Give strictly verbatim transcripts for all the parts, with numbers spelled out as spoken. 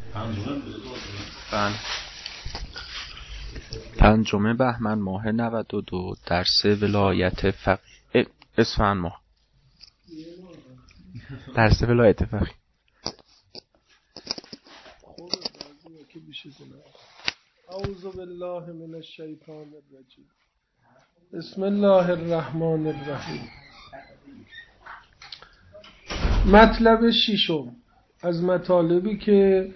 بله. پنجم بهمن ماه نود و دو درس ولایت فقیه اسفند ماه درس ولایت فقیه. اعوذ بالله من الشیطان الرجیم. بسم الله الرحمن الرحیم. مطلب ششم از مطالبی که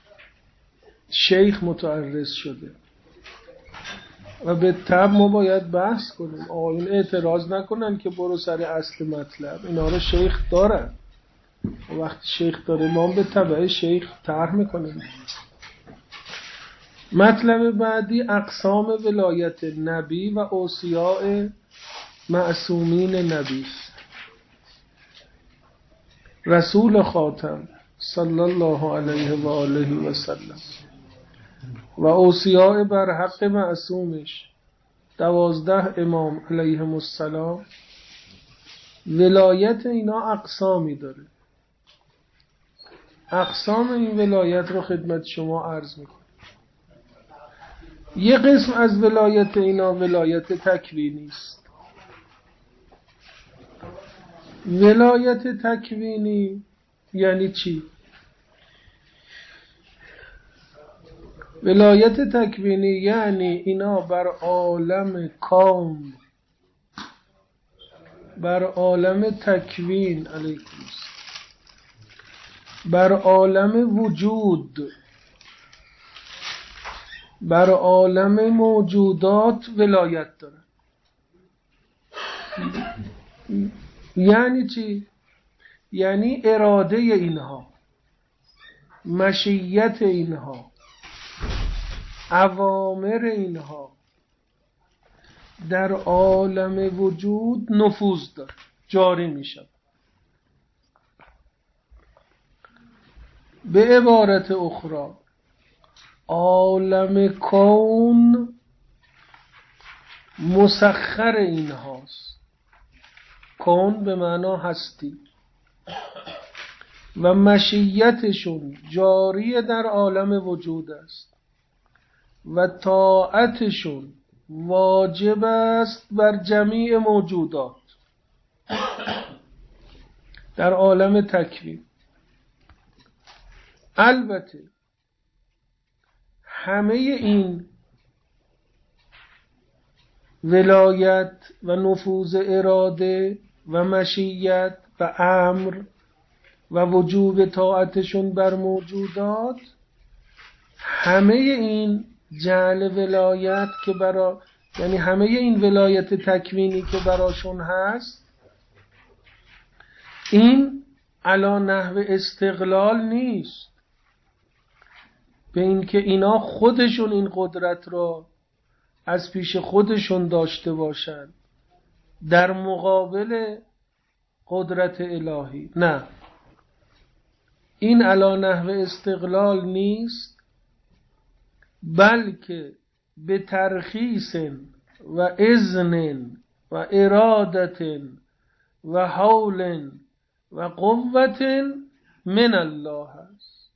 شیخ متعرض شده و به طبع ما باید بحث کنیم. آقایون اعتراض نکنن که برو سر اصل مطلب، اینا رو شیخ دارن و وقتی شیخ داره ما به طبع شیخ طرح میکنیم. مطلب بعدی اقسام ولایت نبی و اوصیاء معصومین نبی. رسول خاتم صلی الله علیه و آله و سلم و اوصیاء بر حق معصومش دوازده امام علیهم السلام، ولایت اینا اقسامی داره. اقسام این ولایت رو خدمت شما عرض میکنم. یه قسم از ولایت اینا ولایت تکوینی است. ولایت تکوینی یعنی چی؟ ولایت تکوینی یعنی اینا بر عالم کون، بر عالم تکوین علیکم، بر عالم وجود، بر عالم موجودات ولایت دارن. یعنی چی؟ یعنی اراده اینها، مشیت اینها، اوامر اینها در عالم وجود نفوذ داره، جاری میشه. به عبارت اخرى عالم کون مسخر اینهاست. کون به معنا هستی و مشیتشون جاری در عالم وجود است و طاعتشون واجب است بر جمیع موجودات در عالم تکوین. البته همه این ولایت و نفوذ اراده و مشیت و امر و وجوب طاعتشون بر موجودات، همه این جعل ولایت که برا یعنی همه این ولایت تکوینی که براشون هست، این علا نحو استقلال نیست به این که اینا خودشون این قدرت را از پیش خودشون داشته باشن در مقابل قدرت الهی. نه، این علا نحو استقلال نیست، بلکه به ترخیص و اذن و ارادت و حول و قوت من الله است.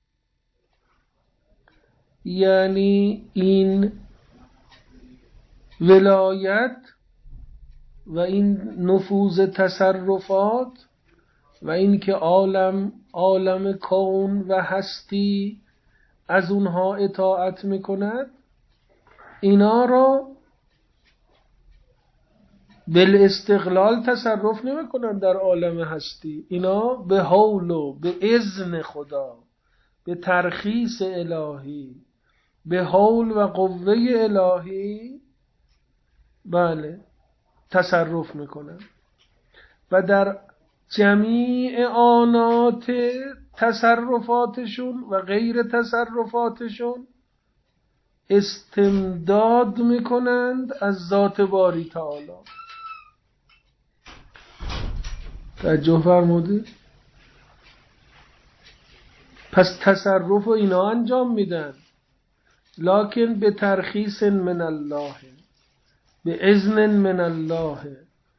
یعنی این ولایت و این نفوذ تصرفات و این که عالم عالم کون و هستی از اونها اطاعت میکند، اینا را بالاستقلال تصرف نمیکنن در عالم هستی. اینا به حول و به اذن خدا، به ترخیص الهی، به حول و قوه الهی بله تصرف میکنن و در جمیع آنات تصرفاتشون و غیر تصرفاتشون استمداد میکنند از ذات باری تعالی. توجه فرمودید؟ پس تصرف و اینا انجام میدن، لکن به ترخیص من الله، به اذن من الله.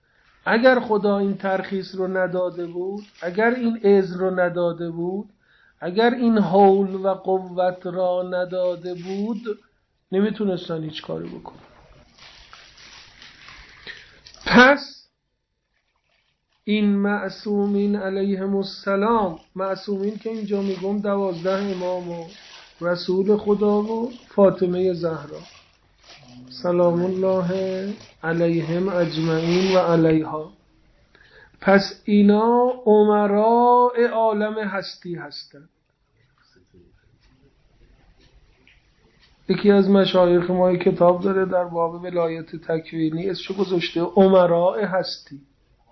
اگر خدا این ترخیص رو نداده بود، اگر این اذن رو نداده بود، اگر این حول و قوت را نداده بود نمیتونستن هیچ کاری بکنن. پس این معصومین علیهم السلام، معصومین که اینجا میگم دوازده امام و رسول خدا و فاطمه زهرا سلام الله علیهم اجمعین و علیها، پس اینا امراء عالم هستی هستند. یکی از مشایخ ما کتاب داره در باب ولایت تکوینی، اسمش گذاشته امراء هستی،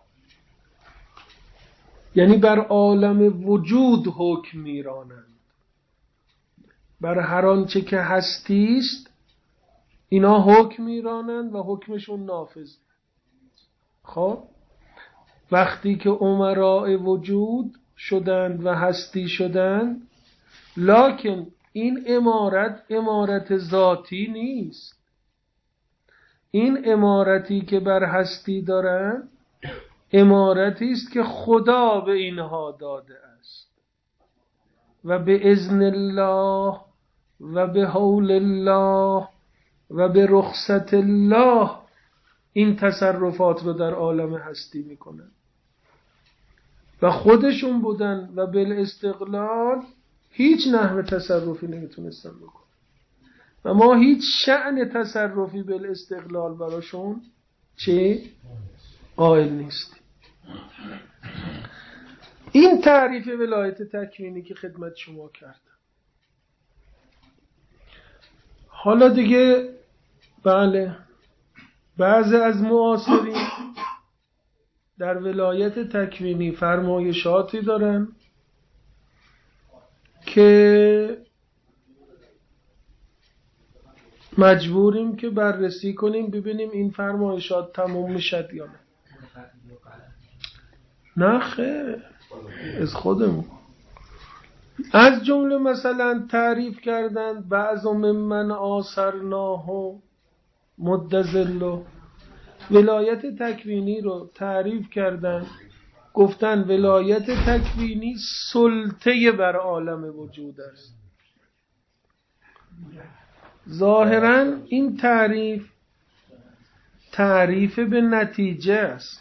یعنی بر عالم وجود حکم میرانند، بر هر آنچه که هستی است اینا حکم میرانند و حکمشون نافذ. خب وقتی که امراء وجود شدند و هستی شدند، لکن این امارت امارت ذاتی نیست. این امارتی که بر هستی دارند امارتی است که خدا به اینها داده است و به اذن الله و به حول الله و به رخصت الله این تصرفات رو در عالم هستی میکنن و خودشون بودن و بالاستقلال هیچ نحو تصرفی نمیتونستن بکنن و ما هیچ شأن تصرفی بالاستقلال براشون چه؟ قائل نیستیم. این تعریف ولایت تکوینی که خدمت شما کردم. حالا دیگه بله بعضی از معاصرین در ولایت تکوینی فرمایشاتی دارن که مجبوریم که بررسی کنیم ببینیم این فرمایشات تموم میشد یا نه. نه خیر، از خودمون. از جمله مثلا تعریف کردن بعض ممن آثرناه مدذل، ولایت تکوینی رو تعریف کردن، گفتن ولایت تکوینی سلطه بر عالم وجود است. ظاهراً این تعریف تعریف به نتیجه است.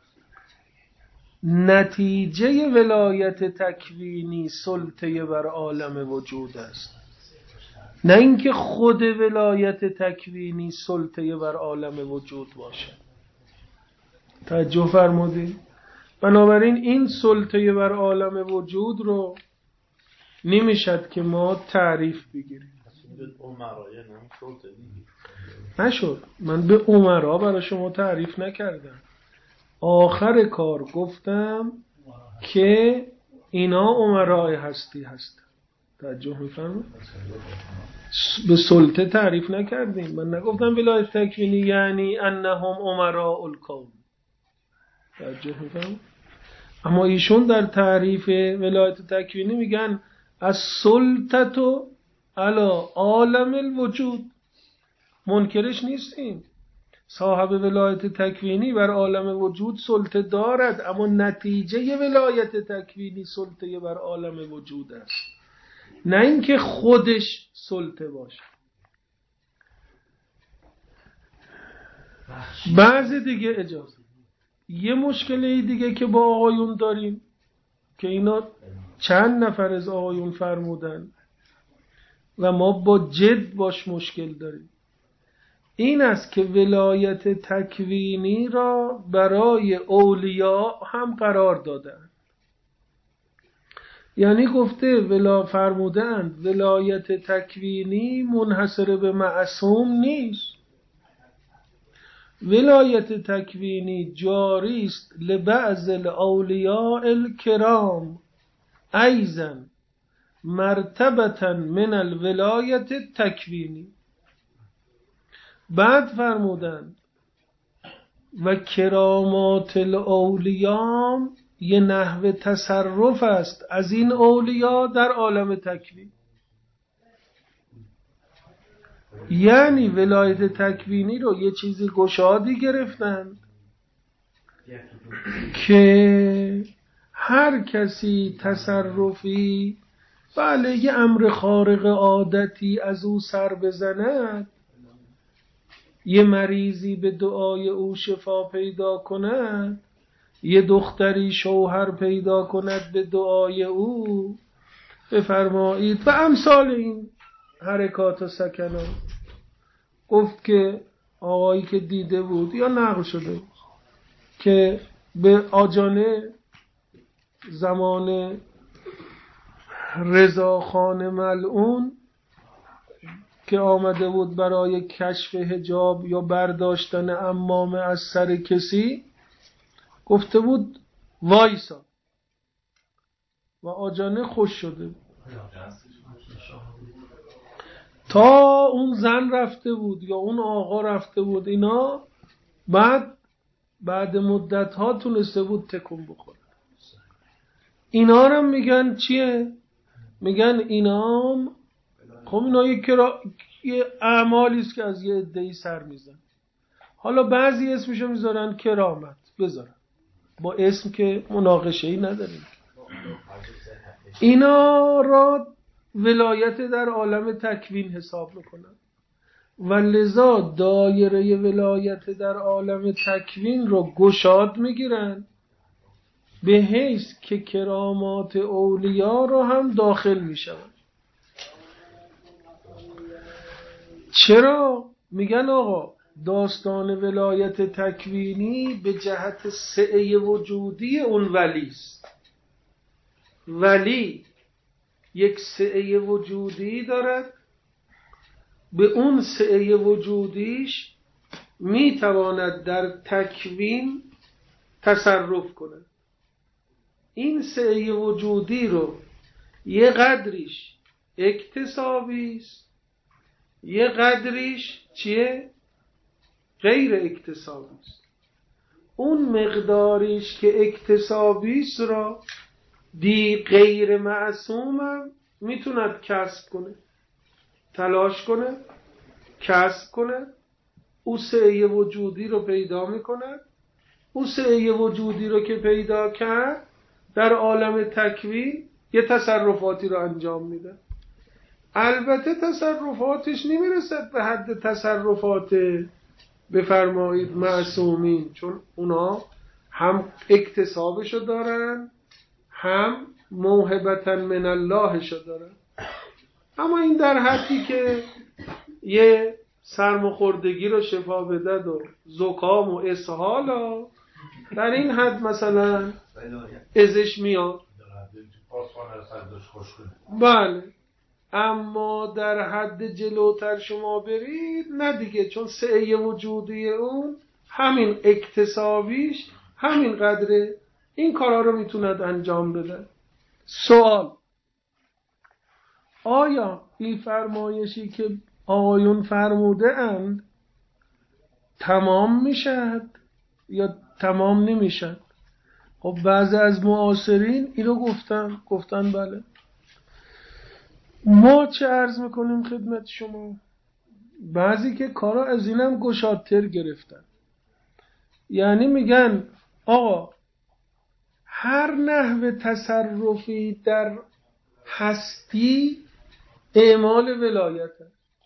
نتیجه ولایت تکوینی سلطه بر عالم وجود است، نه اینکه خود ولایت تکوینی سلطه بر عالم وجود باشه. توجه فرمودید؟ بنابراین این سلطه بر عالم وجود رو نمیشد که ما تعریف بگیریم. نشد. من به امرا برای شما تعریف نکردم. آخر کار گفتم که اینا امرای هستی هستن. توجه میفرمایید؟ به سلطه تعریف نکردیم. من نگفتم ولایت تکوینی یعنی انهم امراء الکون. توجه میفرمایید؟ اما ایشون در تعریف ولایت تکوینی میگن از سلطتو علی عالم الوجود. منکرش نیستیم، صاحب ولایت تکوینی بر عالم وجود سلطه دارد، اما نتیجه ولایت تکوینی سلطه بر عالم وجود است، نه اینکه خودش سلطه باشه. بعضی دیگه اجازه یه مشکلی دیگه که با آقایون داریم که اینا چند نفر از آقایون فرمودن و ما با جد باش مشکل داریم، این است که ولایت تکوینی را برای اولیاء هم قرار دادن. یعنی گفته ولا فرمودند ولایت تکوینی منحصر به معصوم نیست، ولایت تکوینی جاری است لبعض الاولیاء الکرام ایضا مرتبة من الولایت تکوینی. بعد فرمودند و کرامات الاولیاء یه نحو تصرف است از این اولیاء در عالم تکوین. یعنی ولایت تکوینی رو یه چیزی گشادی گرفتن که هر کسی تصرفی بله یه امر خارق عادتی از او سر بزند، یه مریضی به دعای او شفا پیدا کند، یه دختری شوهر پیدا کند به دعای او، بفرمایید و امثال این حرکات و سکنات. گفت که آقایی که دیده بود یا نقل شده بود که به آجانه زمان رضاخان ملعون که آمده بود برای کشف حجاب یا برداشتن عمامه از سر کسی، گفته بود وایسا و آجانه خوش شده بود. تا اون زن رفته بود یا اون آقا رفته بود اینا، بعد بعد مدت ها تونسته بود تکون بخوره. اینا رو میگن چیه؟ میگن اینام خب اینا یک کرا... یه اعمالی است که از یه عده‌ای سر میزن. حالا بعضی اسمشو میذارن کرامت، بذارن با اسم که مناقشه‌ای نداریم. اینا را ولایت در عالم تکوین حساب میکنن و لذا دایره ولایت در عالم تکوین رو گشاد میگیرن به حیث که کرامات اولیا رو هم داخل میشن. چرا؟ میگن آقا داستان ولایت تکوینی به جهت سعه وجودی اون ولیست. ولی یک سعه وجودی دارد، به اون سعه وجودیش میتواند در تکوین تصرف کنه. این سعه وجودی رو یه قدریش اکتسابی است، یه قدریش چیه؟ غیر اکتسابی است. اون مقداریش که اکتسابی است را دی غیر معصوم هم میتوند کسب کنه، تلاش کنه، کسب کنه، او سعی وجودی رو پیدا میکنه. او سعی وجودی رو که پیدا کرد در عالم تکوین یه تصرفاتی رو انجام میده. البته تصرفاتش نمیرسد به حد تصرفات بفرمایید معصومین، چون اونا هم اکتسابشو دارن هم موهبتا من اللهشو دارن. اما این در حدی که یه سرماخوردگی رو شفا بدد و زکام و اسهال، در این حد مثلا ازش میاد. بله، اما در حد جلوتر شما برید نه دیگه، چون سعی وجودی اون همین اکتسابیش همین قدره، این کارا رو میتوند انجام بده. سوال: آیا این فرمایشی که آقایون فرموده اند تمام میشد یا تمام نمیشد؟ خب بعضی از معاصرین اینو گفتن گفتن بله. ما چه عرض میکنیم خدمت شما؟ بعضی که کارا از اینم گشادتر گرفتن، یعنی میگن آقا هر نحو تصرفی در هستی اعمال ولایته.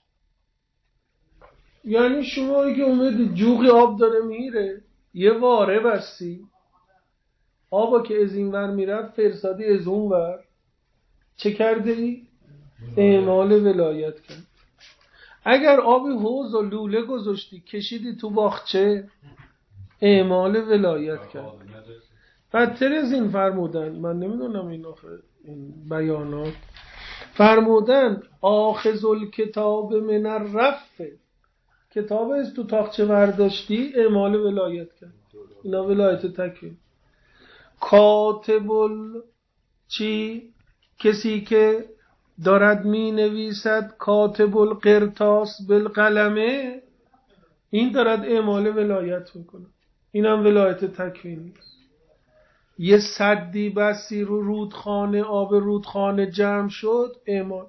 یعنی شما اگه اومدی جوغی آب داره میره، یه واره بستی، آبا که از این ور میرفت فرستادی از اون ور، چه کرده ای؟ اعمال ولایت کرد. اگر آبی حوض و لوله گذاشتی کشیدی تو باغچه، اعمال ولایت کرد. بدتر از این فرمودن، من نمیدونم این آخر این بیانات، فرمودن آخذ الکتاب من الرف، کتاب از تو تاقچه برداشتی اعمال ولایت کرد. اینا ولایت تکوین. کاتب چی؟ کسی که دارد می نویسد، کاتب القرطاس بالقلمه، این دارد اعمال ولایت میکنه. اینم ولایت تکوینی است. یه سدی بسی رو رودخانه، آب رودخانه جمع شد، اعمال.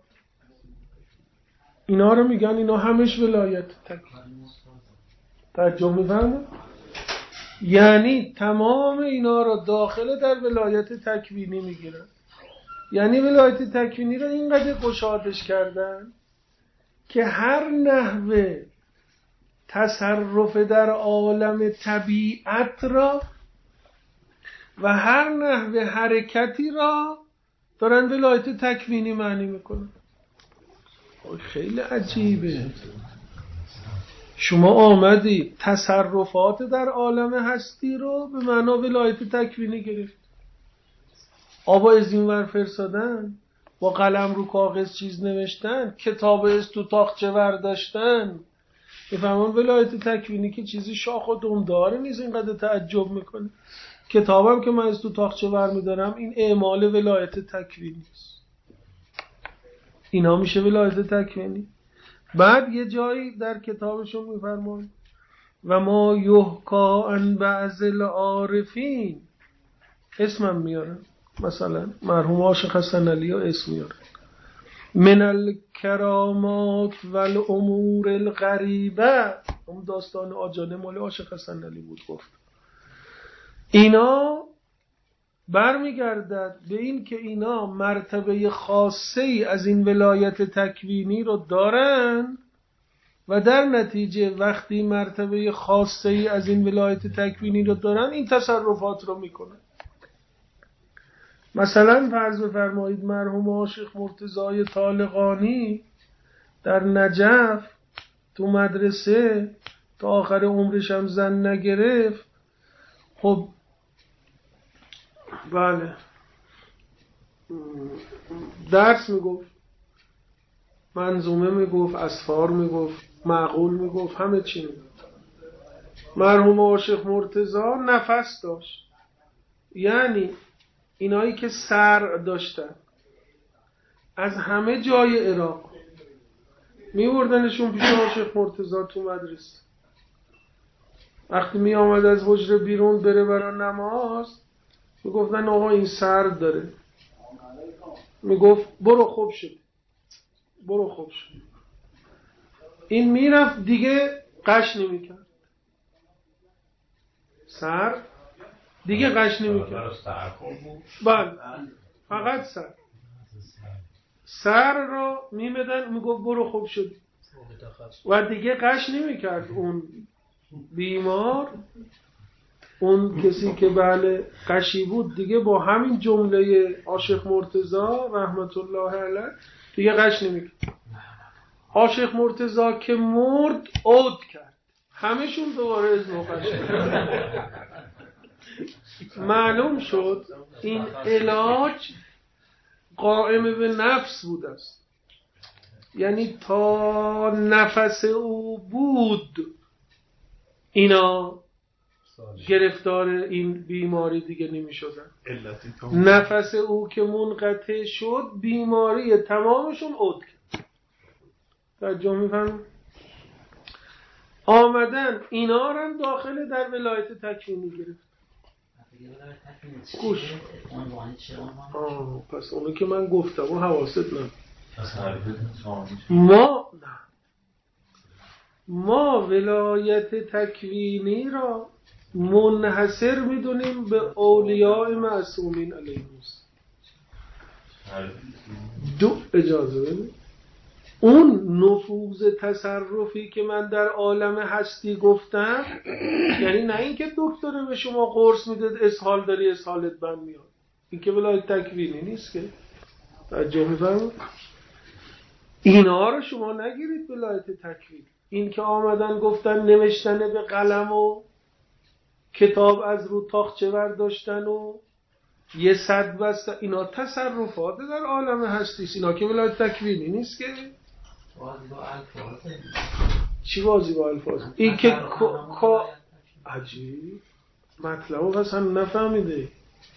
اینا رو میگن اینا همش ولایت تکوینی است. ترجمه می‌فهمید؟ یعنی تمام اینا رو داخل در ولایت تکوینی میگیرن. یعنی ولایت تکوینی رو اینقدر گشادش کردن که هر نحوه تصرف در عالم طبیعت را و هر نحوه حرکتی را دارن ولایت تکوینی معنی میکنن. خیلی عجیبه. شما آمدی تصرفات در عالم هستی رو به معنا ولایت تکوینی گرفت. آبا از این ور فرستادن، با قلم رو کاغذ چیز نوشتن، کتاب از تو تاقچه برداشتن. بفهمون ولایت تکوینی که چیزی شاخ و دمداری نیست اینقدر تعجب میکنه. کتابم که من از تو تاقچه بر میدارم این اعمال ولایت تکوینی است. اینا میشه ولایت تکوینی. بعد یه جایی در کتابشون میفرمان و ما یحکا عن بعض العارفین، اسمم میارن، مثلا مرحوم عاشق حسن علی ها اسم میارن، من الکرامات والامور الغریبه. اون داستان آجاله مال عاشق حسن علی بود. گفت اینا برمیگردد به این که اینا مرتبه خاصه ای از این ولایت تکوینی رو دارن و در نتیجه وقتی مرتبه خاصه ای از این ولایت تکوینی رو دارن این تصرفات رو میکنن. مثلا فرض بفرمایید مرحوم عاشق مرتضی طالقانی در نجف تو مدرسه تا آخر عمرش هم زن نگرفت. خب بله درس میگفت، منظومه میگفت، اسفار میگفت، معقول میگفت، همه چی میگفت. مرحوم عاشق مرتضی نفس داشت، یعنی اینایی که سر داشتن از همه جای عراق میوردنشون پیش عاشق مرتضی تو مدرسه. وقتی می آمد از حجره بیرون بره برای نماز میگفتن آقا این سرد داره، میگفت برو خوب شد، برو خوب شد. این میرفت دیگه قش نمیکرد، سر دیگه قش نمیکرد. بله فقط سر سر رو میمدن، میگفت برو خوب شد و دیگه قش نمیکرد. اون بیمار، اون کسی که بله قشی بود دیگه با همین جمله عاشق مرتضی رحمت الله علیه دیگه قش نمیکرد. عاشق مرتضی که مرد عود کرد، همشون دوباره از نو قش کرد. معلوم شد این علاج قائم به نفس بود است، یعنی تا نفس او بود اینا گرفتار این بیماری دیگه نمی شدن. نفس او که منقطع شد بیماری تمامشون عود کرد. توجه می‌فرمایید؟ آمدن اینا رو داخل در ولایت تکوینی گرفت. گوش آه پس اونو که من گفتم و حواست نه ما نه ما ولایت تکوینی را منحصر میدونیم به اولیاء معصومین علیهم السلام. دو اجازه بدید اون نفوذ تصرفی که من در عالم هستی گفتم، یعنی نه اینکه دکتر به شما قرص میده اسهال داری اسهالت بند میاد، این که ولایت تکوینی نیست که. توجه می‌فرمایید؟ اینا رو شما نگیرید ولایت تکوینی. این که آمدن گفتن نوشتن به قلم و کتاب از رو تاقچه برداشتن و یه صد بست، اینا تصرفات در عالم هستی است. اینا که ولایت تکوینی نیست که. بازی با الفاظ. چی بازی با الفاظ؟ این که کا عجیب مطلب اصلا نفهمیده.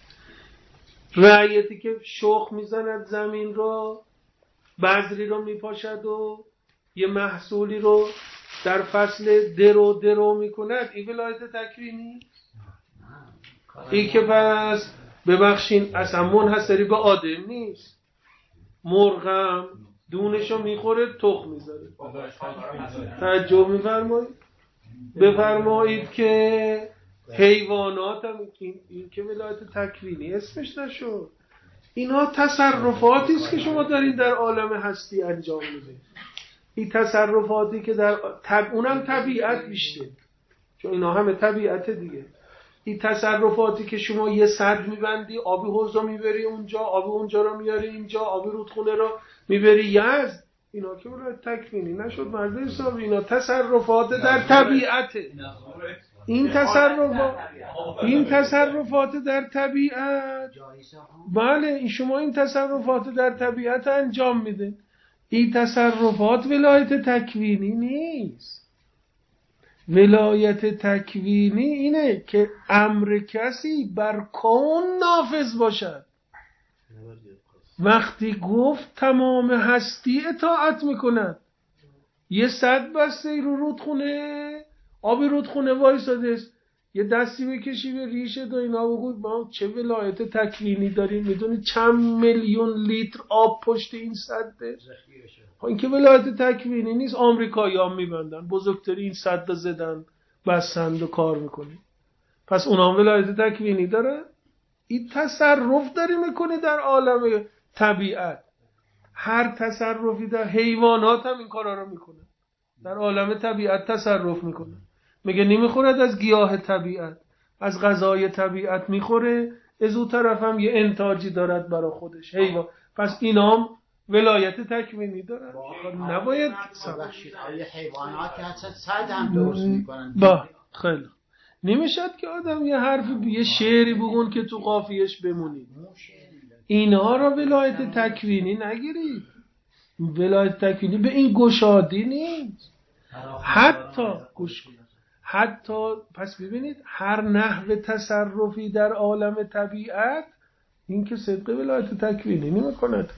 رعیتی که شخ میزند زمین رو، بذری رو میپاشد و یه محصولی رو در فصل درو درو میکند، این ولایت تکوینی؟ این که پس ببخشین اصلا منحصری به آدم نیست. مرغم دونشو میخوره تخم میذاره. توجه میفرمایید؟ بفرمایید که حیوانات هم این, این که ولایت تکوینی اسمش نشد. اینا تصرفاتی است که شما دارین در عالم هستی انجام میدید. این تصرفاتی که در طب... اونم طبیعت بیشتر، چون اینا همه طبیعت دیگه. این تصرفاتی که شما یه سد میبندی، آبی حوض رو میبری اونجا، آبی اونجا رو میاری اینجا، آبی رودخونه رو میبری یزد، اینا که ولایت تکوینی نشد مرد حساب. اینا تصرفات در طبیعته. این تصرفات این تصرفات در طبیعت، بله این شما این تصرفات در طبیعت انجام میده. این تصرفات ولایت تکوینی نیست. ولایت تکوینی اینه که امر کسی بر کون نافذ باشد. وقتی گفت تمام هستی اطاعت میکند. یه سد بسته رو رودخونه، آب رودخونه وایساده است، یه دستی بکشی به ریشه دو اینا بگوی ما چه ولایت تکوینی داریم، میدونی چند میلیون لیتر آب پشت این سده. این که ولایت تکوینی نیست. آمریکایی هم میبندن بزرگترین این سد زدن بستند و کار میکنی، پس اونا هم ولایت تکوینی داره. این تصرف داری میکنی در عالم طبیعت. هر تصرفی در حیوانات هم این کارا رو میکنه، در عالم طبیعت تصرف میکنه. میگه نمیخورد از گیاه طبیعت، از غذای طبیعت میخوره، از اون طرف هم یه انتاجی دارد برای خودش حیوان. پس اینام ولایت تکوینی دارن. نباید ببخشید آیا حیوانات که حتی صد هم درست میکنن؟ با خیلی نمیشد که آدم یه حرف یه شعری بگون که تو قافیهش بمونید. اینها را ولایت تکوینی نگیرید. ولایت تکوینی به این گشادی نیست. حتی گوش حتی پس ببینید هر نحو تصرفی در عالم طبیعت این که صدق ولایت تکوینی نمی‌کند.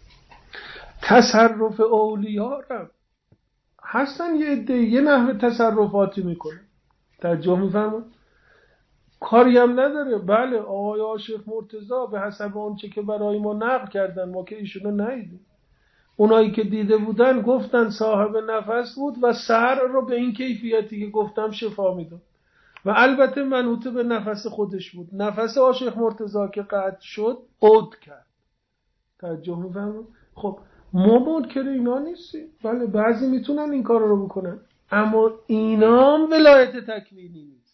تصرف اولیاء را هستن یه عده یه نحو تصرفاتی میکنه. توجه می‌فرمایید؟ کاری هم نداره. بله آقای عاشق مرتضی به حسب آنچه که برای ما نقل کردن، ما که ایشونو ندیدیم، اونایی که دیده بودن گفتن صاحب نفس بود و سر رو به این کیفیتی که گفتم شفا میداد و البته منوط به نفس خودش بود. نفس عاشق مرتضی که قطع شد عود کرد. توجه می‌فرمایید؟ خب ما منکر اینا نیستیم. بله بعضی میتونن این کار رو بکنن، اما اینام ولایت تکوینی نیست.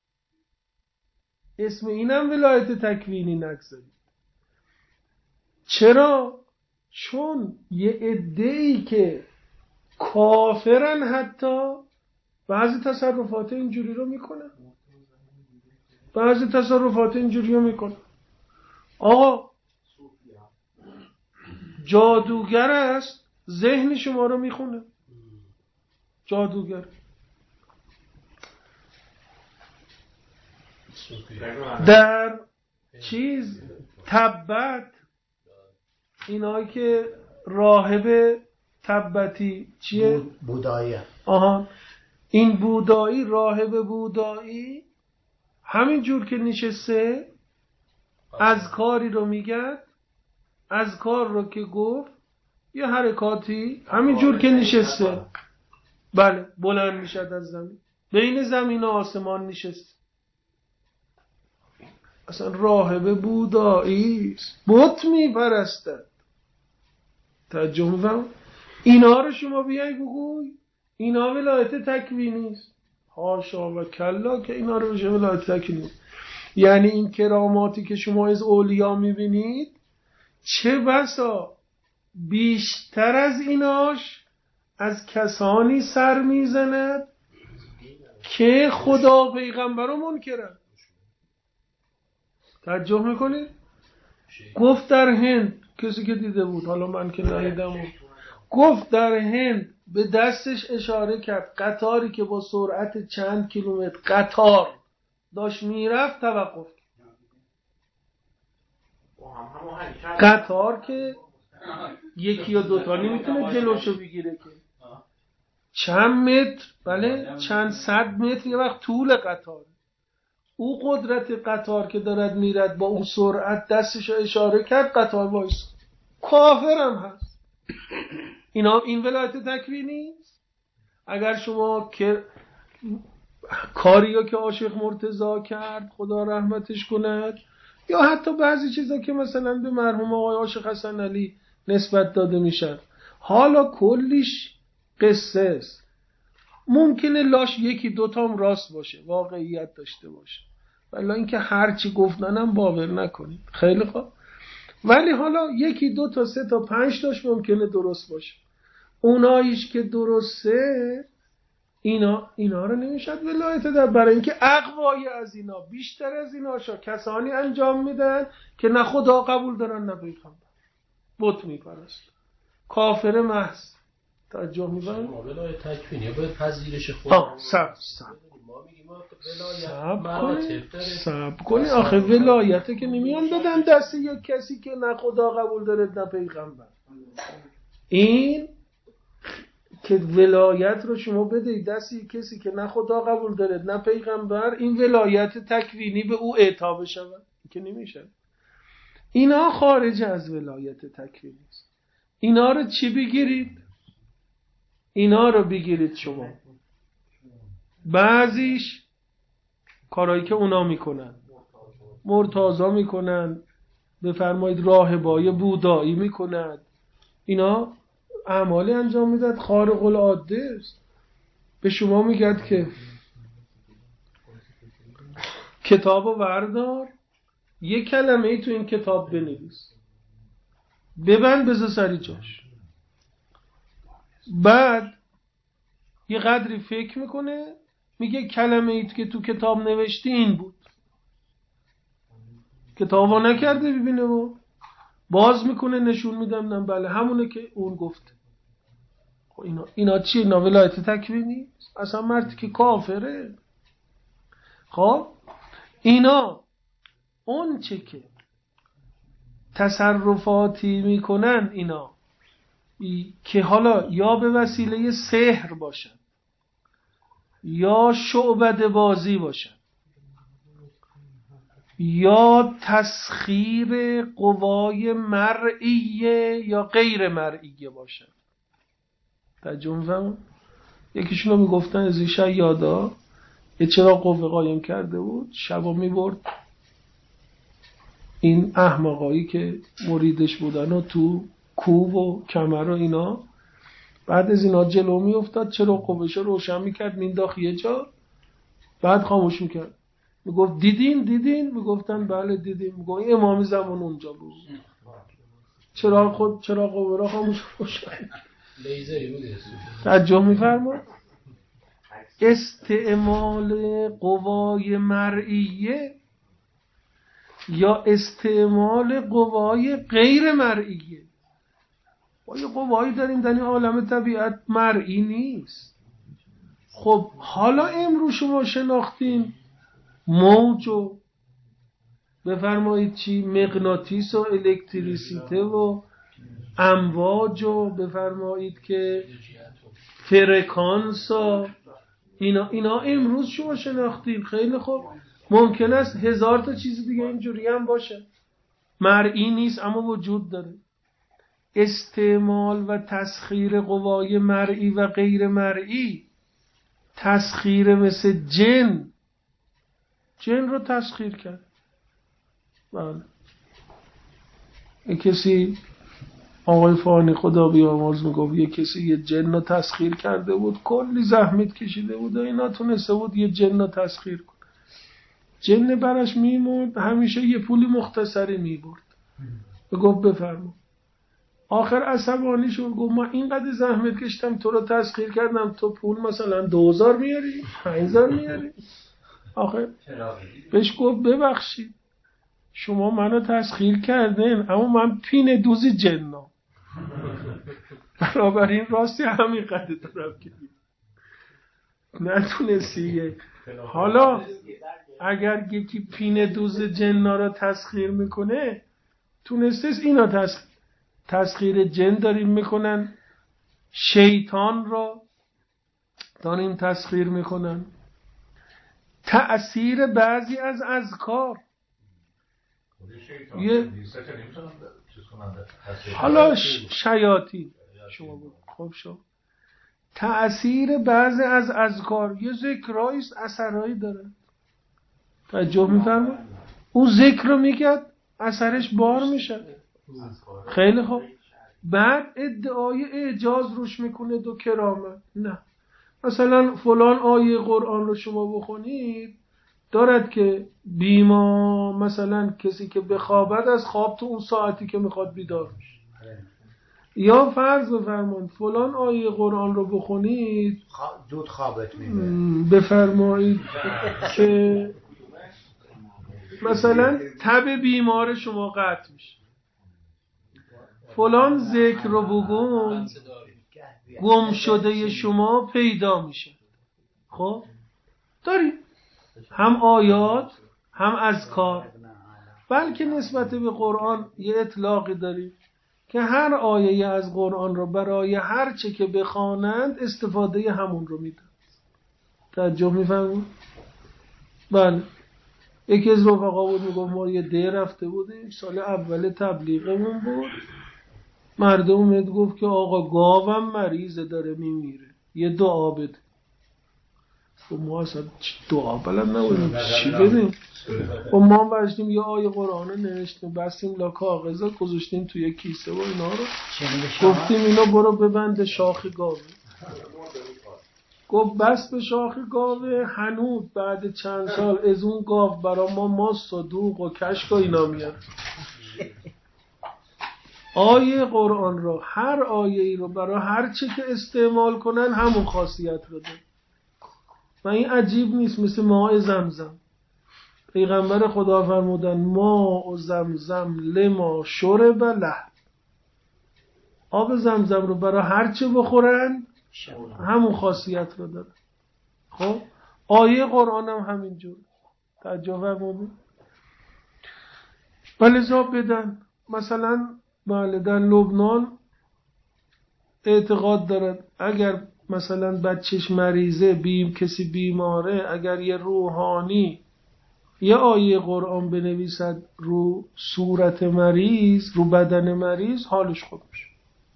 اسم اینم ولایت تکوینی نگذارید. چرا؟ چون یه عده‌ای که کافرن حتی بعضی تصرفات اینجوری رو میکنن. بعضی تصرفات اینجوری رو میکنن. آقا جادوگر است، ذهن شما رو میخونه. جادوگر در چیز تبت، اینایی که راهب تبتی چیه؟ بودایی. آها این بودایی، راهب بودایی همین جور که نشسته از کاری رو میگد، از کار رو که گفت یه حرکاتی همین جور که نشسته بله بلند میشد از زمین، بین زمین و آسمان نشسته. اصلا راهب بودایی است، بت میپرستد. توجه می‌فرمایید؟ اینا رو شما بیای بگوی اینا ولایت تکوینی است. حاشا و کلا که اینا رو بشه ولایت تکوینی. یعنی این کراماتی که شما از اولیا میبینید چه بسا بیشتر از ایناش از کسانی سر میزند که خدا پیغمبر رو منکرن. توجه میکنید؟ گفت در هند، کسی که دیده بود، حالا من که ندیدم، گفت در هند به دستش اشاره کرد قطاری که با سرعت چند کیلومتر قطار داشت میرفت توقف کرد. قطار که یکی یا دوتا نمیتونه جلوشو بگیره که چند متر، بله چند صد متر یه وقت طول قطار. او قدرت قطار که دارد میرد با اون سرعت دستشو اشاره کرد قطار وایس. کافرم هست. اینا این ولایت تکوینی است. اگر شما که کاریو که عاشق مرتضی کرد خدا رحمتش کند یا حتی بعضی چیزا که مثلا به مرحوم آقای عاشق حسن علی نسبت داده میشن حالا کلیش قصه است. ممکنه لاش یکی دوتام راست باشه، واقعیت داشته باشه، ولی اینکه هرچی گفتنم باور نکنید. خیلی خوب، ولی حالا یکی دو تا سه تا پنج تاش ممکنه درست باشه. اوناییش که درسته اینا اینا رو نمیشد ولایت در، برای اینکه اقوای از اینا بیشتر از اینا شا کسانی انجام میدن که نه خدا قبول دارن نه پیغمبر، بت میپرست، کافر محض. توجه می‌کنید؟ ما ولایت تکوینی باید پذیرش خود ها سب سب ما میگیم ولایت سب مراتب داره. سب کنی آخه ولایته که نمیان دادن دست یک کسی که نه خدا قبول داره نه پیغمبر. این که ولایت رو شما بدهید دست یک کسی که نه خدا قبول داره نه پیغمبر، این ولایت تکوینی به او اعطا بشود که نمیشه. اینا خارج از ولایت تکوینی است. اینا رو چی بگیرید؟ اینا رو بگیرید شما. بعضیش کارهایی که اونا میکنن، مرتضی میکنن، بفرمایید راهبای بودایی میکنن، اینا اعمالی انجام میداد خارق العاده است. به شما میگد که کتابو وردار، یک کلمه ای تو این کتاب بنویس، ببند بذار سری جاش. بعد یه قدری فکر میکنه، میگه کلمه ای که تو کتاب نوشتی این بود. کتابو نکرده ببینه و باز میکنه نشون میدم نه بله همونه که اون گفته. خب اینا اینا چیه؟ اینا ولایت تکوینی؟ اصلا مردی که کافره. خب اینا اون چه که تصرفاتی میکنن اینا که حالا یا به وسیله سحر باشن یا شعبده بازی باشن یا تسخیر قوای مرئیه یا غیر مرئیه باشن. ترجمه فهم؟ یکیشون رو میگفتن از این شیادا یه چرا قوه قایم کرده بود، شبا میبرد این احمقایی که مریدش بودن و تو کوه و کمر و اینا، بعد از اینا جلو میافتاد چرا قوهشو روشن میکرد مینداخت یه جا، بعد خاموش میکرد، میگفت دیدین دیدین؟ میگفتن بله دیدیم. میگفت این امام زمان اونجا بود، چرا خود چرا قوه را خاموش روشن. لیزری بوده. توجه میفرمایید؟ استعمال قوای مرئیه یا استعمال قوای غیر مرئیه. ما یه قوایی داریم در این عالم طبیعت مرئی نیست. خب حالا امروز شما شناختین موج و بفرمایید چی مغناطیس و الکتریسیته و امواج و بفرمایید که فرکانس و اینا اینا امروز شما شناختین. خیلی خوب، ممکن است هزار تا چیز دیگه اینجوری هم باشه، مرئی نیست اما وجود داره. استعمال و تسخیر قوای مرئی و غیر مرئی، تسخیر مثل جن، جن رو تسخیر کرد. بله یک کسی آقای فانی خدا بیامرز میگفت یک کسی یه جن رو تسخیر کرده بود، کلی زحمت کشیده بود و اینا تونسته بود یه جن رو تسخیر کنه. جن برش میمرد، همیشه یه پولی مختصری میبرد، گفت بفرما. آخر عصبانی شد، گفت ما اینقدر زحمت کشتم تو رو تسخیر کردم، تو پول مثلا دوزار میاری پنجزار میاری. آخر بهش گفت ببخشید شما منو تسخیر کردین اما من پین دوزی جنم، برابر این راستی همین قدر دارم که نتونستی. حالا اگر یکی پین دوز جنا رو تسخیر میکنه، تونسته اینا تسخیر تسخیر جن داریم میکنن، شیطان را داریم تسخیر میکنن، تأثیر بعضی از اذکار یه حالا شیاطین شما بود خوب شو، تأثیر بعضی از اذکار یه ذکرهاییست اثرهایی داره. توجه میفرمایید؟ اون ذکر رو میگه اثرش بار میشه. خیلی خوب. بعد ادعای اعجاز روش میکنه دو کرامت. نه مثلا فلان آیه قرآن رو شما بخونید دارد که بیما مثلا کسی که بخوابد از خواب تو اون ساعتی که میخواد بیدار بشه. یا فرض بفرمایید فلان آیه قرآن رو بخونید زود خوابت میبره. بفرمایید که مثلا تب بیمار شما قطع میشه. فلان ذکر رو بگون گم شده شما پیدا میشه. خب داریم هم آیات هم اذکار، بلکه نسبت به قرآن یه اطلاقی داریم که هر آیه از قرآن رو برای هر چه که بخوانند استفاده همون رو میدن. توجه میفهمون؟ بله. یکی از رفقا بود میگفت ما یه ده رفته بودیم سال اول تبلیغمون بود، مردم اومد گفت که آقا گاوم مریضه داره میمیره یه دعا بده. و ما اصلا دعا بلد نبودیم چی بدیم. و ما باشیم یه آیه قرآن رو نوشتیم بستیم لا کاغذا گذاشتیم توی کیسه و اینا رو گفتیم اینا برو ببند شاخ گاوه. گفت بس به شاخ گاوه. هنوز بعد چند سال از اون گاو برا ما ماست و دوغ و کشک و اینا میاد. آیه قرآن رو هر آیه ای رو برای هر چی که استعمال کنن همون خاصیت رو داره و این عجیب نیست. مثل ماء زمزم پیغمبر خدا فرمودن ماء زمزم لما شرب له. آب زمزم رو برای هر چی بخورن همون خاصیت رو داره. خب آیه قرآن هم همینجور توجه فرمودید. بلذا بدن مثلا بله در لبنان اعتقاد دارد اگر مثلا بچهش مریضه بیم کسی بیماره اگر یه روحانی یه آیه قرآن بنویسد رو صورت مریض رو بدن مریض حالش خوب میشه.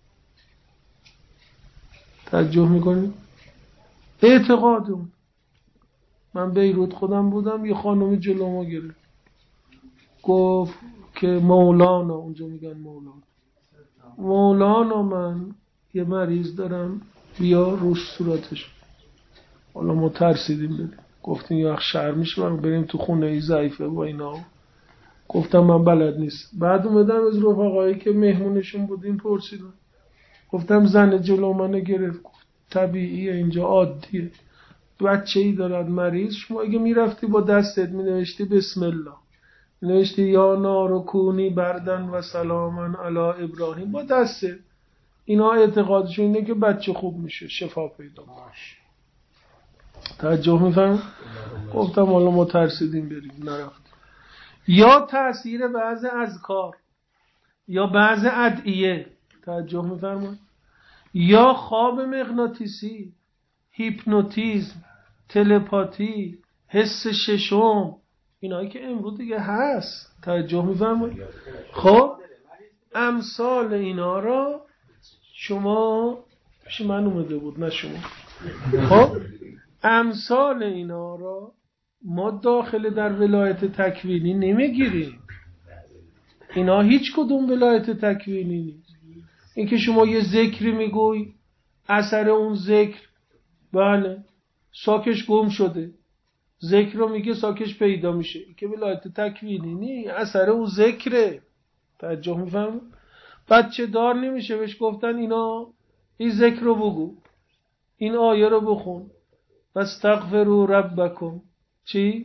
توجه میکنی؟ اعتقادم. من بیروت خودم بودم یه خانومی جلو ما گرفت گفت که مولانا اونجا میگن مولانا مولانا من یه مریض دارم بیا روش صورتش. حالا ما ترسیدیم بدیم گفتیم یه وقت شهر میشه برم بریم تو خونه ای ضعیفه با اینا. گفتم من بلد نیست. بعد اومدم از رفقایی که مهمونشون بودیم پرسیدم گفتم زن جلو منو گرفت گفت طبیعیه اینجا عادیه بچه ای دارد مریض شما اگه میرفتی با دستت مینوشتی بسم الله نوشتی یا نار کونی بردن و سلامن علی ابراهیم با دسته. اینا اعتقادشون اینه که بچه خوب میشه شفا پیدا باشه. توجه میفهم؟ گفتم حالا ما ترسیدیم بریم نرفتیم. یا تأثیر بعض اذکار یا بعض ادعیه. توجه میفرمایید؟ یا خواب مغناطیسی، هیپنوتیزم، تلپاتی، حس ششم، اینایی که امروز دیگه هست. توجه میفرمایید؟ خب امثال اینا را شما پیش من اومده بود نه شما. خب امثال اینا را ما داخل در ولایت تکوینی نمیگیریم. اینا هیچ کدوم ولایت تکوینی نیست. این که شما یه ذکری میگوی اثر اون ذکر بله ساکش گم شده ذکر رو میگه ساکش پیدا میشه این که ولایت تکوینی نی اثر اون ذکره. توجه میفهم؟ بچه دار نمیشه بهش گفتن اینا این ذکر رو بگو این آیه رو بخون واستغفروا ربکم چی؟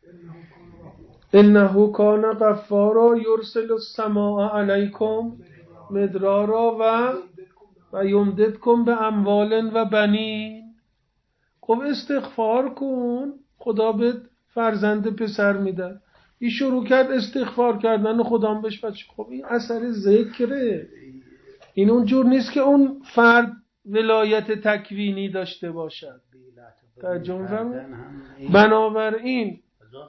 انه کان غفارا یرسل السماء علیکم مدرارا و و یمددکم به اموال و بنین. خب استغفار کن خدا بهت فرزند پسر میده. این شروع کرد استغفار کردن خدا هم بهش بچه. خب این اثر ذکره. این اونجور نیست که اون فرد ولایت تکوینی داشته باشد. ترجمه فرمود. بنابراین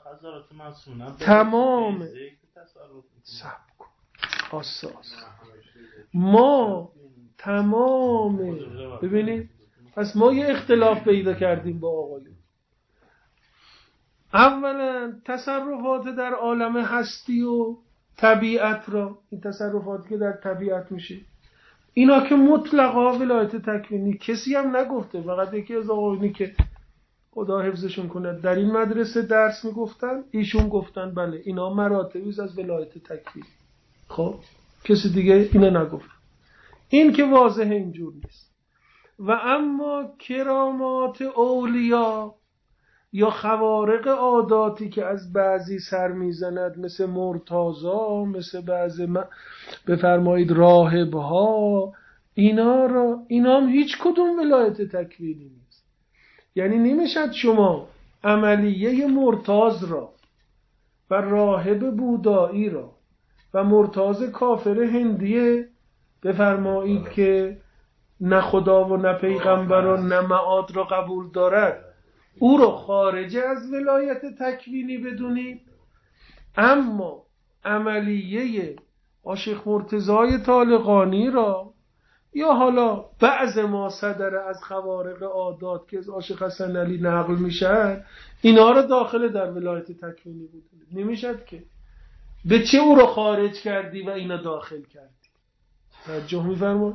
تمام سب کن اساس ما تمام ببینید پس ما یه اختلاف پیدا کردیم با آقایون. اولا تصرفات در عالم هستی و طبیعت را، این تصرفاتی که در طبیعت میشه، اینا که مطلقا ولایت تکوینی کسی هم نگفته، فقط یکی از آقایونی که خدا حفظشون کنه در این مدرسه درس میگفتن ایشون گفتن بله اینا مراتبی از ولایت تکوینی. خب کسی دیگه اینو نگفت. این که واضحه اینجور نیست. و اما کرامات اولیا یا خوارق عاداتی که از بعضی سر میزند، مثل مرتضا، مثل بعضی م... بفرمایید راهبها، اینا را اینا هم هیچ کدوم ولایت تکوینی نیست. یعنی نمیشد شما عملیه مرتاز را و راهب بودایی را و مرتاز کافر هندیه بفرمایید که نه خدا و نه پیغمبر و نه معاد را قبول دارد، او را خارج از ولایت تکوینی بدونید. اما عملیه آشیخ مرتضای طالقانی را یا حالا بعض ما صدر از خوارق عادات که از آشیخ حسن علی نقل میشن، اینا را داخل در ولایت تکوینی بدونید. نمیشد که به چه او را خارج کردی و اینا داخل کردی. توجه می‌فرمایید؟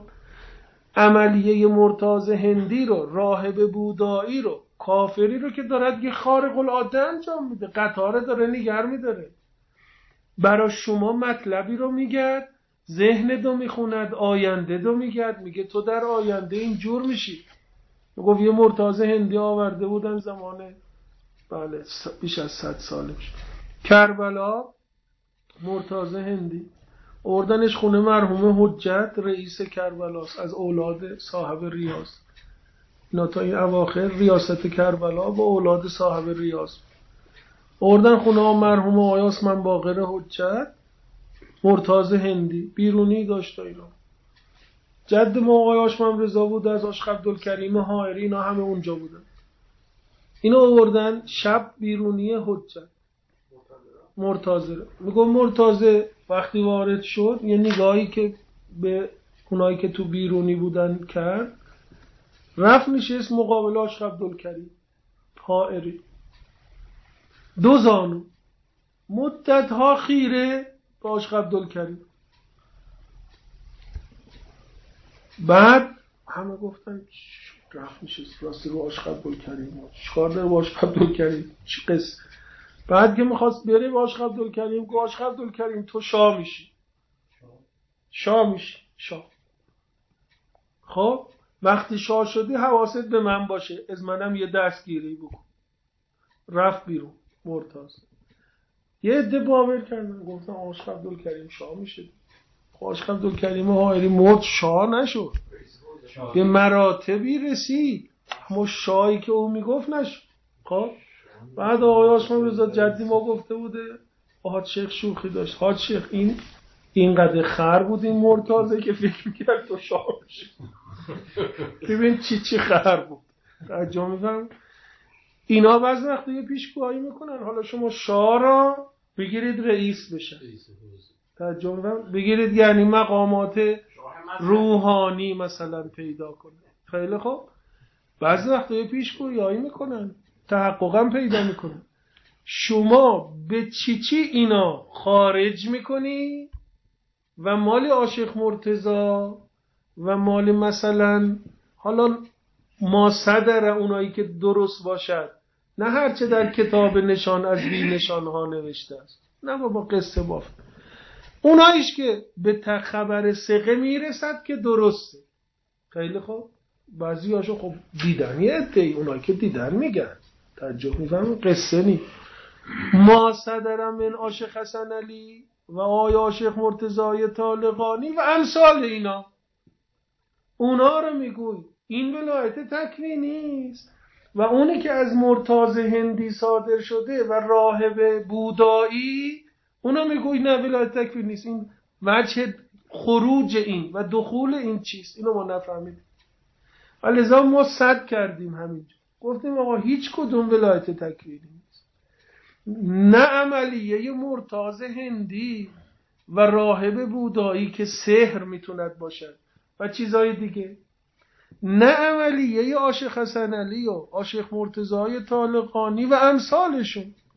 عملیه مرتاز هندی رو، راهب بودایی رو، کافری رو که دارد یه خارق العاده انجام میده، قطاره داره نگر میداره، برای شما مطلبی رو میگرد، ذهن دو میخوند، آینده دو میگرد، میگه تو در آینده این جور میشی. میگه یه مرتاز هندی آورده بودن زمانه بله بیش از صد سال پیش کربلا، مرتاز هندی آوردنش خونه مرحوم حجت رئیس کربلاست، از اولاد صاحب ریاض. اینا تا این اواخر ریاست کربلا با اولاد صاحب ریاض آوردن خونه مرحوم آقای عثمان باقر حجت، مرتاز هندی بیرونی داشت. اینا جد ما آقای عاشق رضا بود، از عاشق عبدالکریم حائری، اینا همه اونجا بودن. اینا آوردن شب بیرونی حجت مرتاضه. میگم مرتاضه وقتی وارد شد یه نگاهی که به اونایی که تو بیرونی بودن کرد، رفت نشست مقابل عاشق عبدالکریم حائری، دو زانو مدت ها خیره به عاشق عبدالکریم. بعد همه گفتن رفت نشست راستی رو عاشق عبدالکریم، چیکار داره با عاشق عبدالکریم، چی قصه؟ بعد که میخواست بره با عاشق عبدالکریم گفت عاشق عبدالکریم تو شاه میشی، شاه میشی شاه. خب وقتی شاه شدی حواست به من باشه، از منم یه دستگیری بکن. رفت بیرون مرتاز. یه عده باور کردن گفتن عاشق عبدالکریم شاه میشه. عاشق عبدالکریم حائری مرد شاه نشد، به مراتبی رسید اما شاهی که او میگفت نشد. خب بعد آقای عاشق رضا جدی ما گفته بوده حاج شیخ شوخی داشت، حاج شیخ این اینقدر خر بود این مرتازه که فکر میکرد تو شاه بشه. ببین چی چی خر بود. تعجب می‌کنم. اینا بعضی وقتا یه پیشگویی میکنن، حالا شما شاه را بگیرید رئیس بشه، تعجب می‌کنم، بگیرید یعنی مقامات روحانی مثلا پیدا کنه. خیلی خوب، بعضی وقتا یه پیشگویی میکنن، تحققا پیدا میکنن. شما به چی چی اینا خارج میکنی و مال عاشق مرتضا و مال مثلا حالا ما صدر اونایی که درست باشد، نه هرچه در کتاب نشان از بی نشان ها نوشته است، نه بابا قصه بافت، اوناییش که به خبر ثقه میرسد که درسته. خیلی خوب، بعضی هاشو خب دیدن، یه عده‌ای اونایی که دیدن میگن، تعجب می‌کنم قصه نی. ما صدرم من عاشق حسن علی و آقای عاشق مرتضای طالقانی و امثال اینا، اونا رو میگوی این ولایت تکوینی است. و اونی که از مرتاز هندی صادر شده و راهب بودایی، اونا میگوی نه ولایت تکوینی نیست. این وجه خروج این و دخول این چیست، اینو ما نفهمیدیم. لذا ما صد کردیم همینجا، گفتیم آقا هیچ کدوم ولایت تکوینی نیست، نه عملیه مرتاز هندی و راهب بودایی که سحر میتوند باشد و چیزای دیگه، نه عملیه عاشق حسن علی و عاشق مرتضای طالقانی و امثالشون.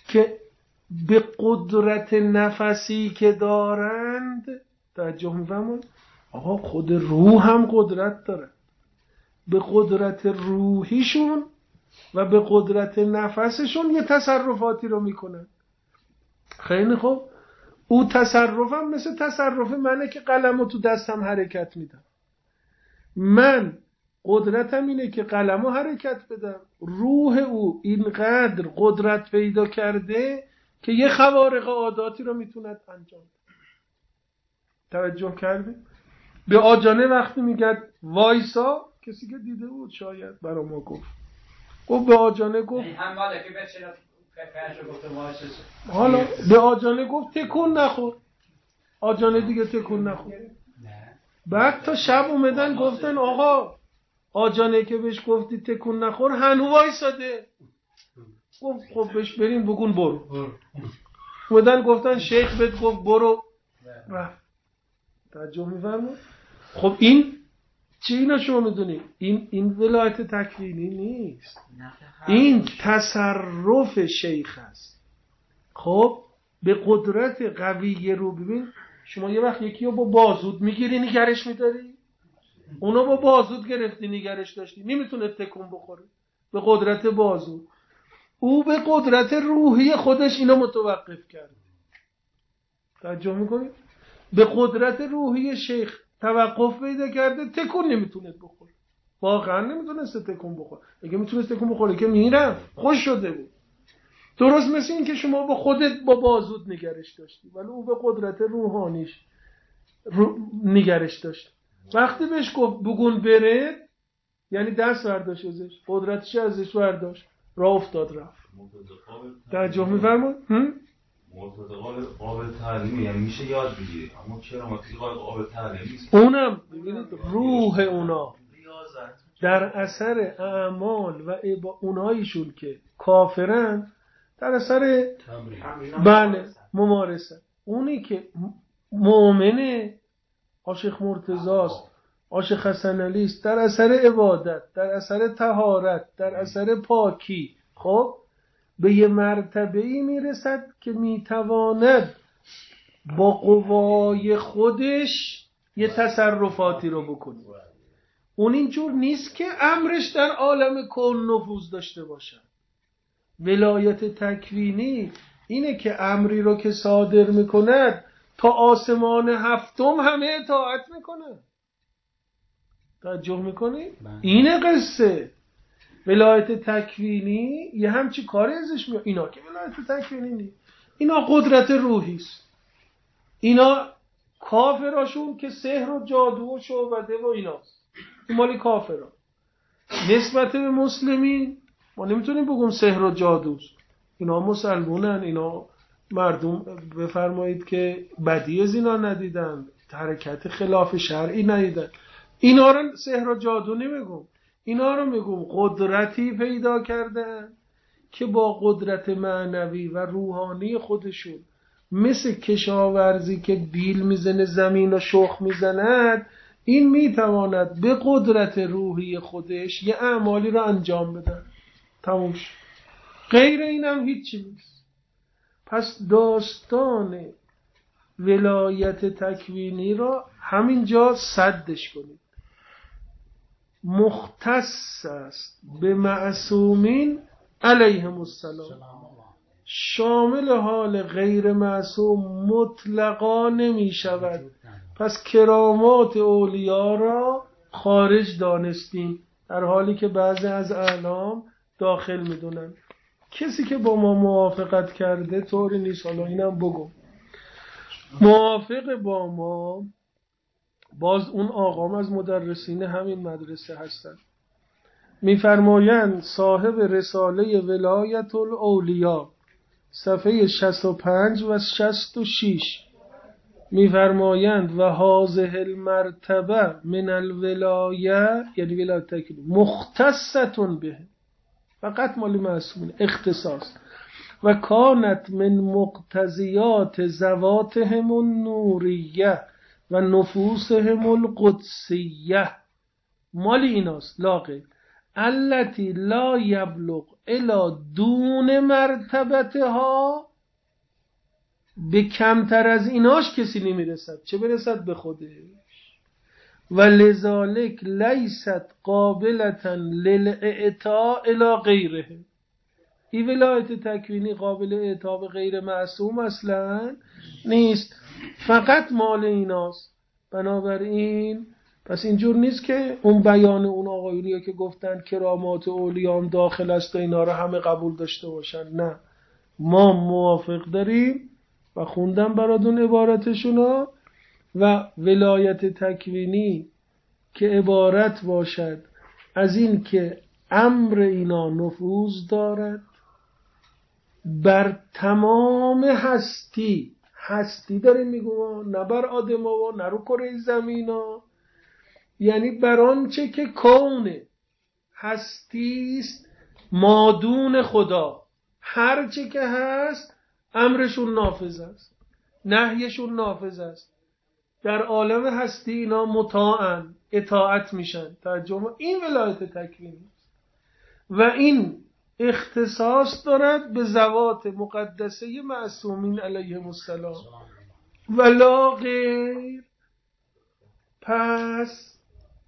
که به قدرت نفسی که دارند توجه می‌فرمایید. آقا خود روح هم قدرت داره، به قدرت روحیشون و به قدرت نفسشون یه تصرفاتی رو میکنن. خیلی خوب، او تصرفم مثل تصرف منه که قلمو تو دستم حرکت میدم. من قدرتم اینه که قلمو حرکت بدم. روح او اینقدر قدرت پیدا کرده که یه خوارق عاداتی رو میتوند انجام بده. توجه کردی؟ به آجانه وقتی میگه وایسا، کسی که دیده بود شاید برا ما گفت گفت به آجانه گفت حالا به آجانه گفت تکون نخور. آجانه دیگه تکون نخور. بعد تا شب اومدن گفتن آقا آجانه که بهش گفتی تکون نخور هنو وایساده. گفت خب بهش بریم بگون برو. اومدن گفتن شیخ بهت گفت برو، رفت. توجه می‌فرمایید؟ خب این چی اینا شما میدونید؟ این این ولایت تکوینی نیست، این تصرف شیخ است. خب به قدرت قوی رو ببین، شما یه وقت یکی رو با بازود میگیری نگرش میداری، اونو با بازود گرفتی نگرش داشتی، نمیتونه تکون بخوره به قدرت بازود. او به قدرت روحی خودش اینو متوقف کرد. توجه میکنید؟ به قدرت روحی شیخ توقف پیدا کرده، تکون نمیتونه بخوره. واقعا نمیتونسته تکون بخوره. اگه میتونست تکون بخوره که میرفت، خوش شده بود. درست مثل این که شما با خودت با بازود نگرش داشتی، ولی او به قدرت روحانیش رو... نگرش داشت. وقتی بهش گفت بگون بره، یعنی دست برداشت ازش، قدرتش ازش برداشت، راه افتاد رفت. توجه می‌فرمایید؟ مرتضی قابل تعلیمی، یعنی میشه یاد بگیری، اما چرا مرتضی قابل تعلیمی نیست؟ اونم ببینید روح اونا در اثر اعمال و با اوناییشون که کافرن در اثر بله ممارسه. اونی که مؤمنه عاشق مرتضاست، عاشق حسن علی است، در اثر عبادت، در اثر طهارت، در اثر پاکی، خب به یه مرتبه‌ای میرسد که میتواند با قوای خودش یه تصرفاتی رو بکنه. اون اینجور نیست که امرش در عالم کون نفوذ داشته باشه. ولایت تکوینی اینه که امری رو که صادر میکند تا آسمان هفتم همه اطاعت میکنه. توجه میکنی؟ اینه قصه. ولایت تکوینی یه همچی کاری ازش میاد. اینا که ولایت تکوینی نیست، اینا قدرت روحی است. اینا کافراشون که سحر و جادو و شعبده و ایناست، این مالی کافرا. نسبت به مسلمین ما نمیتونیم بگیم سحر و جادوست. اینا مسلمونن، اینا مردم بفرمایید که بدی از اینا ندیدن، حرکت خلاف شرعی ندیدن. اینا رو سحر و جادو نمیگم، اینا رو میگم قدرتی پیدا کردن که با قدرت معنوی و روحانی خودشون مثل کشاورزی که بیل میزنه زمین و شخ میزند، این میتواند به قدرت روحی خودش یه اعمالی رو انجام بده. تموم شد. غیر اینم هیچی نیست. پس داستان ولایت تکوینی را همینجا سدش کنید. مختص است به معصومین علیهم السلام، شامل حال غیر معصوم مطلقا نمی شود. پس کرامات اولیاء را خارج دانستیم، در حالی که بعضی از اعلام داخل می دونن. کسی که با ما موافقت کرده طوری نیست. حالا اینم بگم، موافق با ما باز اون آقام از مدرسین همین مدرسه هستن. میفرمایند صاحب رساله ولایت الاولیاء صفحه شصت و پنج و شصت و شش میفرمایند و هذه المرتبه من الولایه، یعنی ولایت تکوینی، مختصه به، فقط مالی معصومین، اختصاص، و کانت من مقتضیات ذواتهم النوریه و نفوسهم القدسیه، مالی ایناست لاغه التي لا یبلغ الی دون مرتبتها، به کمتر از ایناش کسی نمیرسد چه برسد به خودش. و لذالک لیست قابلتا للاعطاء الی غیره، این ولایت تکوینی قابل اعطا به غیر معصوم اصلا نیست، فقط مال ایناست. بنابراین پس اینجور نیست که اون بیان اون آقایونی که گفتن کرامات اولیام داخل است و اینا رو همه قبول داشته باشن، نه، ما موافق داریم و خوندم براتون عبارتشونا. و ولایت تکوینی که عبارت باشد از این که امر اینا نفوذ دارد بر تمام هستی، هستی داریم میگم، نه بر آدم ها نه رو کره زمین ها، یعنی بر آنچه که کونه هستیست مادون خدا، هر چه که هست امرشون نافذ است، نهیشون نافذ است. در عالم هستی اینا مطاعن، اطاعت میشن. ترجمه این ولایت تکوینی است و این اختصاص دارد به ذوات مقدسه معصومین علیهم السلام ولا غیر. پس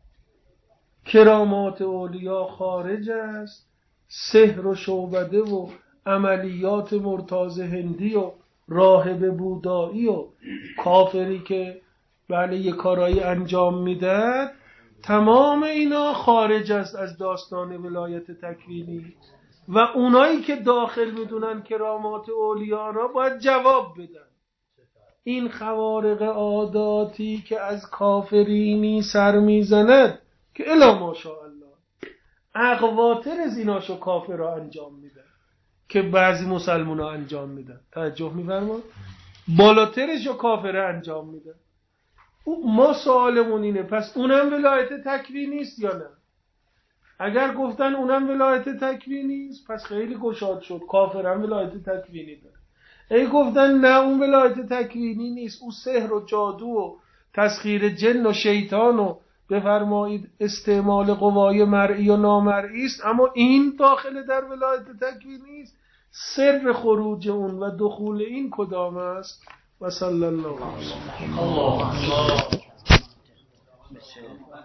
کرامات اولیا خارج است، سحر و شعبده و عملیات مرتاض هندی و راهب بودایی و کافری که بله یه کارایی انجام میداد، تمام اینا خارج است از داستان ولایت تکوینی و اونایی که داخل میدونن کرامات اولیا را باید جواب بدن. این خوارق عاداتی که از کافرینی سر میزند که الا ماشاءالله اقواتر از ایناشو کافر را انجام میدن که بعضی مسلمان ها انجام میدن. توجه میفرما؟ بالاترشو کافر انجام میدن. ما سوالمون اینه پس اونم ولایت تکوینی است یا نه؟ اگر گفتن اونم ولایت تکوینی است پس خیلی گشاد شد، کافرم ولایت تکوینی داره. ای گفتن نه اون ولایت تکوینی نیست، اون سحر و جادو و تسخیر جن و شیطان و بفرمایید استعمال قوای مرئی و نامرئی است، اما این داخل در ولایت تکوینی است. سر خروج اون و دخول این کدام است؟ و صلی الله علیه الله.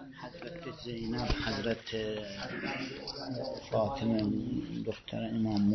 حضرت زینب، حضرت فاطمه دختر امام